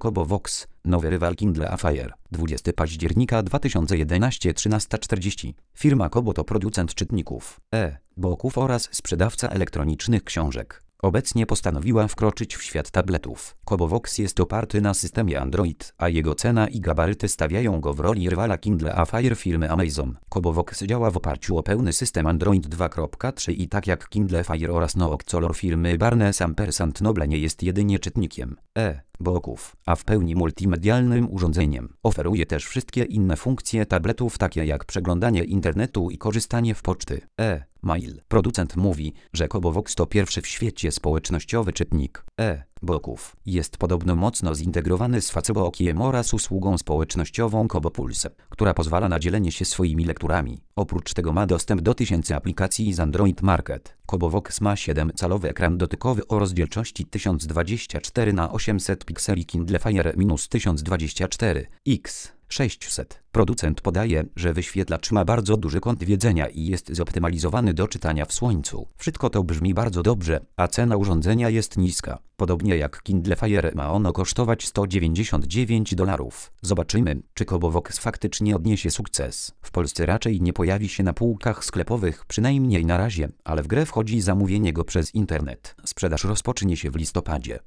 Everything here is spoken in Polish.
CoboVox, nowy rywal Kindle Fire. 20 października 2011 13:40. Firma Kobo to producent czytników, e-booków oraz sprzedawca elektronicznych książek. Obecnie postanowiła wkroczyć w świat tabletów. CoboVox jest oparty na systemie Android, a jego cena i gabaryty stawiają go w roli rywala Kindle Fire firmy Amazon. CoboVox działa w oparciu o pełny system Android 2.3 i tak jak Kindle Fire oraz Nooccolor firmy Barnes & Noble nie jest jedynie czytnikiem e-booków, a w pełni multimedialnym urządzeniem. Oferuje też wszystkie inne funkcje tabletów, takie jak przeglądanie internetu i korzystanie w poczty e-mail. Producent mówi, że CoboVox to pierwszy w świecie społecznościowy czytnik e-booków. Jest podobno mocno zintegrowany z Facebookiem oraz usługą społecznościową CoboPulse, która pozwala na dzielenie się swoimi lekturami. Oprócz tego ma dostęp do tysięcy aplikacji z Android Market. CoboVox ma 7-calowy ekran dotykowy o rozdzielczości 1024x800 pikseli, Kindle Fire -1024x 600. Producent podaje, że wyświetlacz ma bardzo duży kąt widzenia i jest zoptymalizowany do czytania w słońcu. Wszystko to brzmi bardzo dobrze, a cena urządzenia jest niska. Podobnie jak Kindle Fire ma ono kosztować $199. Zobaczymy, czy CoboVox faktycznie odniesie sukces. W Polsce raczej nie pojawi się na półkach sklepowych, przynajmniej na razie, ale w grę wchodzi zamówienie go przez internet. Sprzedaż rozpocznie się w listopadzie.